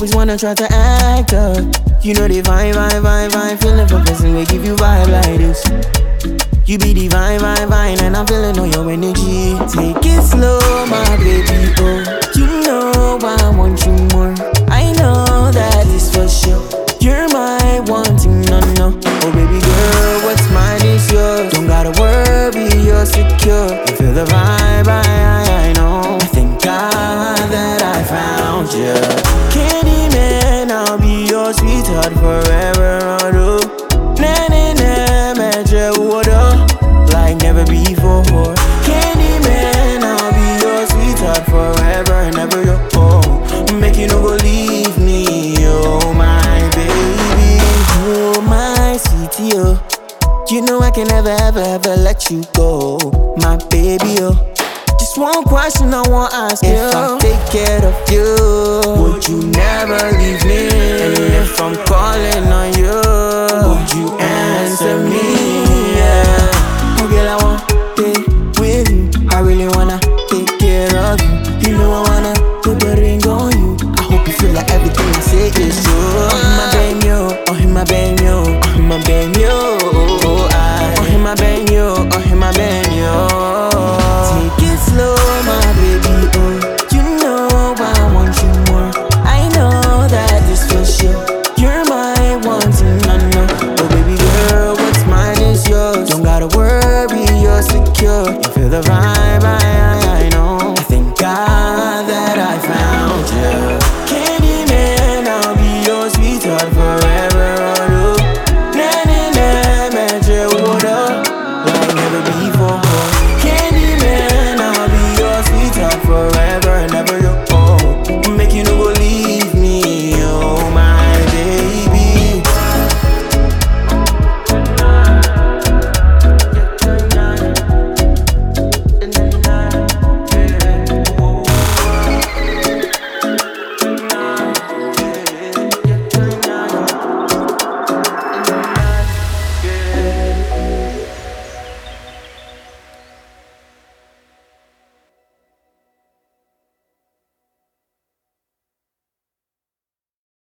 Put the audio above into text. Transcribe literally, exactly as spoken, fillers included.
always wanna try to act up. You know they vibe, vibe, vibe, vibe. Feeling for person, we give you vibe like this. You be the vibe, vibe, vibe, and I'm feeling all your energy. Take it slow, my baby, oh. You know I want you more. I know that it's for sure. You're my one thing, no, no. Oh baby girl, what's mine is yours. Don't gotta worry, you're secure. You feel the vibe, I, I, I know. I thank God that I found you. Candyman, I'll be your sweetheart forever, oh do. Na na na, magic water, like never before. Candyman, I'll be your sweetheart forever and ever, yo. Oh, make you no go leave me, oh my baby, oh my sweetie, oh. You know I can never, ever, ever let you go, my baby, oh. Just one question I want to ask you. If I take care of you, would you never leave me? And if I'm calling on you, would you answer me? Yeah. Oh girl, I want to be with you. I really wanna take care of you. You know I wanna put the ring on you. I hope you feel like everything I say is true. Oh my baby, oh my baby, oh my baby, oh I. Oh my baby, oh my baby, oh. Take it slow, my baby, oh. You know I want you more. I know that this for sure. You're my one thing, I know. Oh baby girl, what's mine is yours. Don't gotta worry, you're secure. You feel the vibe, I, I, I know. I thank God that I found you. Candyman, I'll be your sweetheart forever.